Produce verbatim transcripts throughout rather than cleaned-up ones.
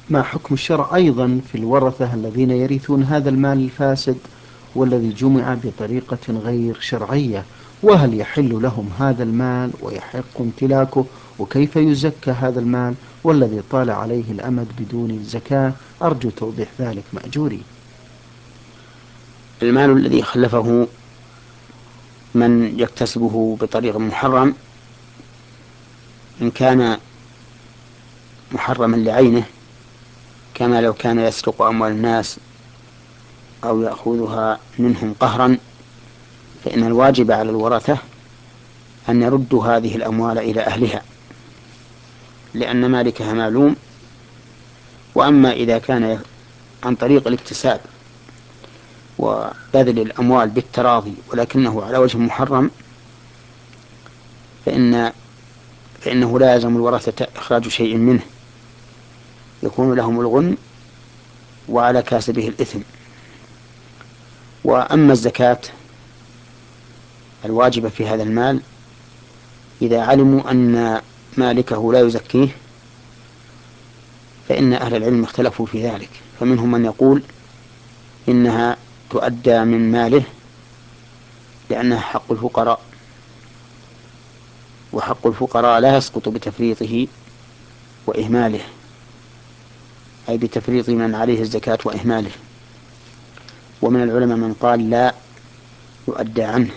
ما حكم الشرع أيضا في الورثة الذين يرثون هذا المال الفاسد والذي جمع بطريقة غير شرعية؟ وهل يحل لهم هذا المال ويحق امتلاكه؟ وكيف يزكى هذا المال والذي طال عليه الأمد بدون الزكاة؟ أرجو توضيح ذلك مأجوري. المال الذي خلفه من يكتسبه بطريق محرم، إن كان محرما لعينه كما لو كان يسرق أموال الناس أو يأخذها منهم قهرا، فإن الواجب على الورثة أن يردوا هذه الأموال إلى أهلها، لأن مالكها معلوم. وأما إذا كان عن طريق الاكتساب وبذل الأموال بالتراضي ولكنه على وجه محرم، فإن فإنه لا يلزم الورثة إخراج شيء منه، يكون لهم الغنم وعلى كاسبه الإثم. وأما الزكاة الواجبة في هذا المال، إذا علموا أن مالكه لا يزكيه فإن أهل العلم اختلفوا في ذلك، فمنهم من يقول إنها تؤدى من ماله لأنها حق الفقراء، وحق الفقراء لا يسقط بتفريطه وإهماله، أي بتفريط من عليه الزكاة وإهماله. ومن العلماء من قال لا يؤدى عنه،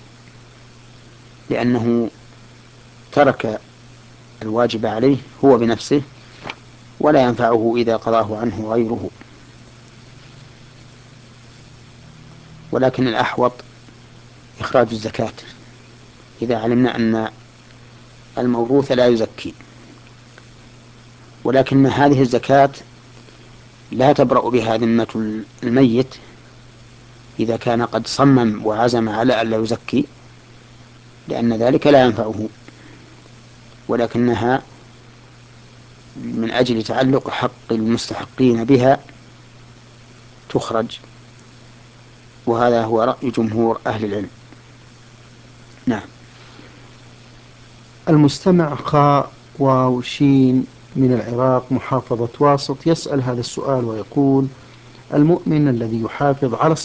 لأنه ترك الواجب عليه هو بنفسه ولا ينفعه إذا قضاه عنه غيره. ولكن الأحوط إخراج الزكاة إذا علمنا أن الموروث لا يزكي. ولكن هذه الزكاة لا تبرأ بها ذمة الميت إذا كان قد صمم وعزم على أن لا يزكي، لأن ذلك لا ينفعه، ولكنها من أجل تعلق حق المستحقين بها تخرج، وهذا هو رأي جمهور أهل العلم. نعم. المستمع خاء واو شين من العراق محافظة واسط يسأل هذا السؤال ويقول: المؤمن الذي يحافظ على